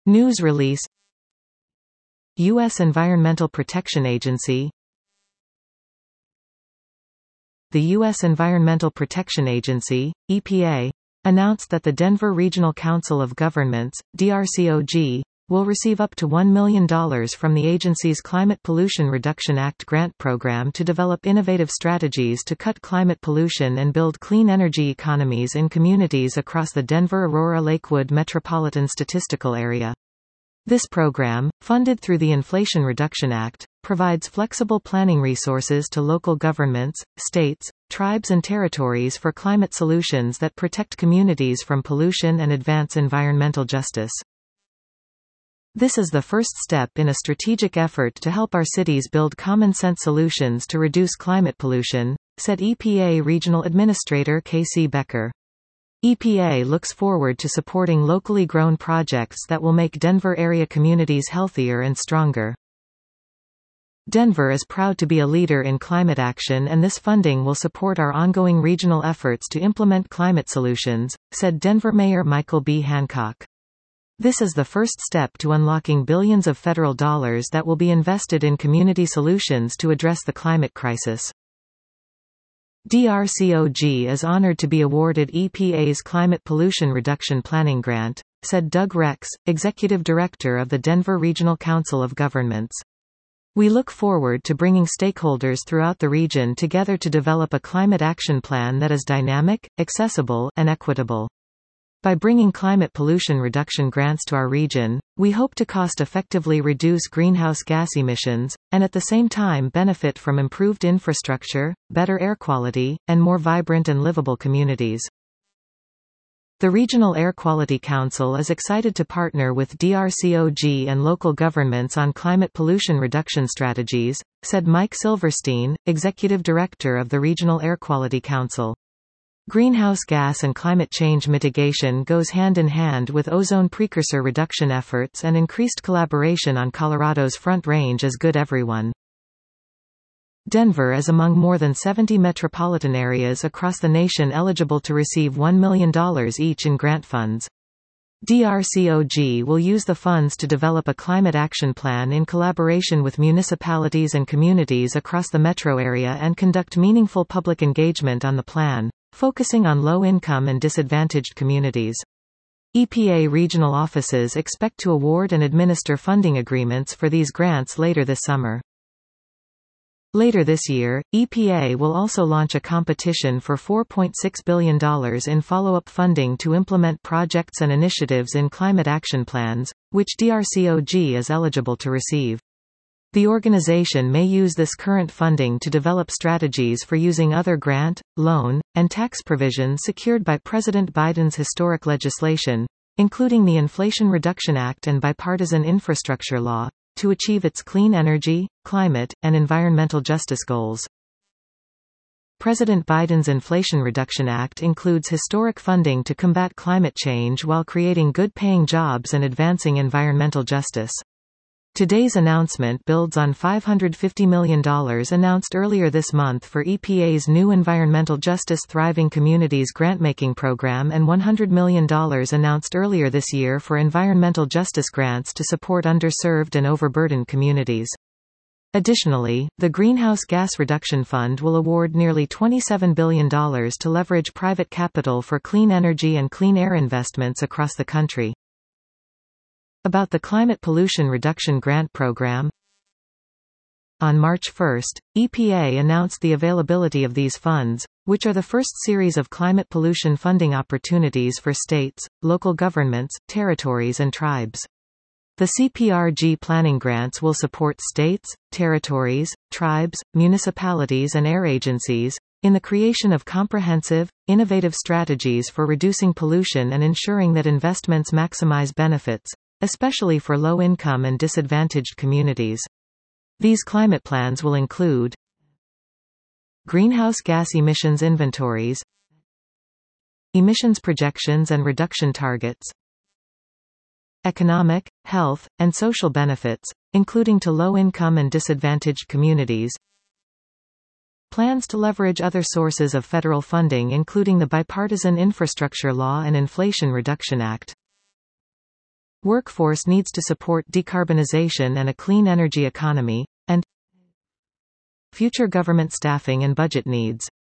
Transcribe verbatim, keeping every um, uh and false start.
News release. U S Environmental Protection Agency. The U S Environmental Protection Agency, E P A, announced that the Denver Regional Council of Governments, D R C O G, will receive up to one million dollars from the agency's Climate Pollution Reduction Act grant program to develop innovative strategies to cut climate pollution and build clean energy economies in communities across the Denver-Aurora-Lakewood Metropolitan Statistical Area. This program, funded through the Inflation Reduction Act, provides flexible planning resources to local governments, states, tribes and territories for climate solutions that protect communities from pollution and advance environmental justice. This is the first step in a strategic effort to help our cities build common-sense solutions to reduce climate pollution, said E P A Regional Administrator K C Becker. E P A looks forward to supporting locally grown projects that will make Denver area communities healthier and stronger. Denver is proud to be a leader in climate action, and this funding will support our ongoing regional efforts to implement climate solutions, said Denver Mayor Michael B. Hancock. This is the first step to unlocking billions of federal dollars that will be invested in community solutions to address the climate crisis. D R C O G is honored to be awarded E P A's Climate Pollution Reduction Planning Grant, said Doug Rex, Executive Director of the Denver Regional Council of Governments. We look forward to bringing stakeholders throughout the region together to develop a climate action plan that is dynamic, accessible, and equitable. By bringing climate pollution reduction grants to our region, we hope to cost-effectively reduce greenhouse gas emissions, and at the same time benefit from improved infrastructure, better air quality, and more vibrant and livable communities. The Regional Air Quality Council is excited to partner with D R C O G and local governments on climate pollution reduction strategies, said Mike Silverstein, Executive Director of the Regional Air Quality Council. Greenhouse gas and climate change mitigation goes hand in hand with ozone precursor reduction efforts, and increased collaboration on Colorado's Front Range is good everyone. Denver is among more than seventy metropolitan areas across the nation eligible to receive one million dollars each in grant funds. D R C O G will use the funds to develop a climate action plan in collaboration with municipalities and communities across the metro area and conduct meaningful public engagement on the plan, focusing on low-income and disadvantaged communities. E P A regional offices expect to award and administer funding agreements for these grants later this summer. Later this year, E P A will also launch a competition for four point six billion dollars in follow-up funding to implement projects and initiatives in climate action plans, which D R C O G is eligible to receive. The organization may use this current funding to develop strategies for using other grant, loan, and tax provisions secured by President Biden's historic legislation, including the Inflation Reduction Act and bipartisan infrastructure law, to achieve its clean energy, climate, and environmental justice goals. President Biden's Inflation Reduction Act includes historic funding to combat climate change while creating good-paying jobs and advancing environmental justice. Today's announcement builds on five hundred fifty million dollars announced earlier this month for E P A's new Environmental Justice Thriving Communities grantmaking program and one hundred million dollars announced earlier this year for environmental justice grants to support underserved and overburdened communities. Additionally, the Greenhouse Gas Reduction Fund will award nearly twenty-seven billion dollars to leverage private capital for clean energy and clean air investments across the country. About the Climate Pollution Reduction Grant Program. On March first, E P A announced the availability of these funds, which are the first series of climate pollution funding opportunities for states, local governments, territories and tribes. The C P R G planning grants will support states, territories, tribes, municipalities and air agencies in the creation of comprehensive, innovative strategies for reducing pollution and ensuring that investments maximize benefits, especially for low-income and disadvantaged communities. These climate plans will include greenhouse gas emissions inventories, emissions projections and reduction targets, economic, health, and social benefits, including to low-income and disadvantaged communities, plans to leverage other sources of federal funding including the Bipartisan Infrastructure Law and Inflation Reduction Act. workforce needs to support decarbonization and a clean energy economy, and future government staffing and budget needs.